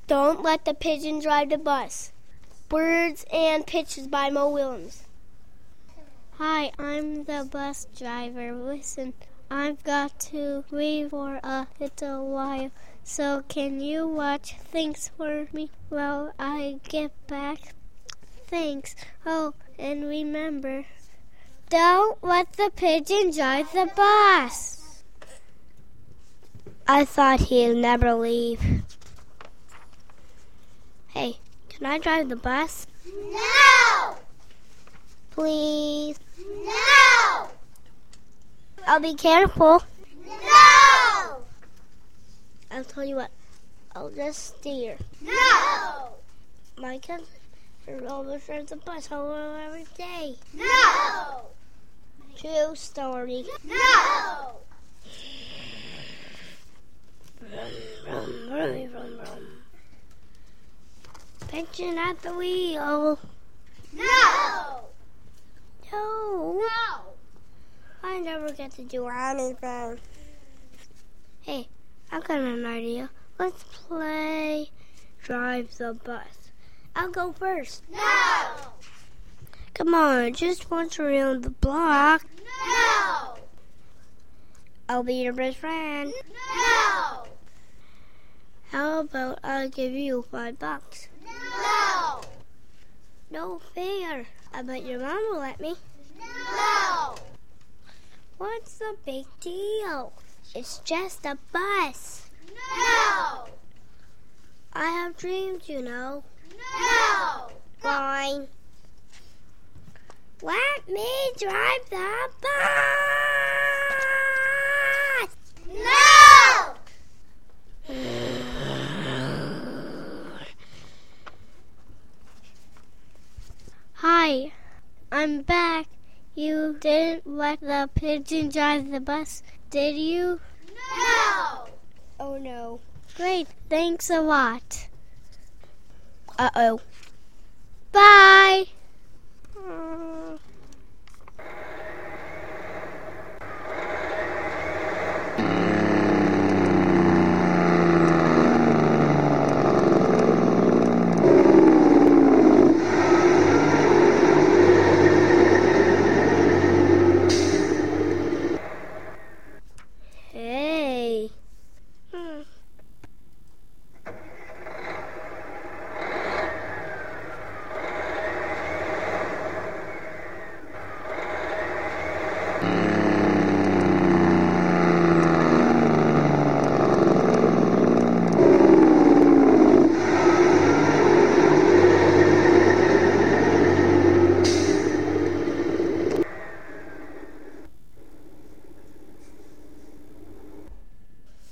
Don't let the pigeon drive the bus. Birds and Pictures by Mo Willems. Hi, I'm the bus driver. Listen, I've got to leave for a little while, so can you watch things for me while I get back? Thanks. Oh, and remember, don't let the pigeon drive the bus. I thought he'd never leave. Hey, can I drive the bus? No! Please? No! I'll be careful. No! I'll tell you what, I'll just steer. No! My cousin always drives the bus home every day. No! True story. No! Vroom, vroom, vroom, vroom, vroom. Pigeon at the wheel. No! No. No! I never get to do anything. Hey, I've got an idea. Let's play Drive the Bus. I'll go first. No! Come on, just once around the block. No! I'll be your best friend. No! How about I give you $5? No! No fair. I bet your mom will let me. No! What's the big deal? It's just a bus. No! I have dreams, you know. No! Fine. Let me drive the bus. No! Hi, I'm back. You didn't let the pigeon drive the bus, did you? No! Oh no. Great, thanks a lot. Uh-oh. Bye!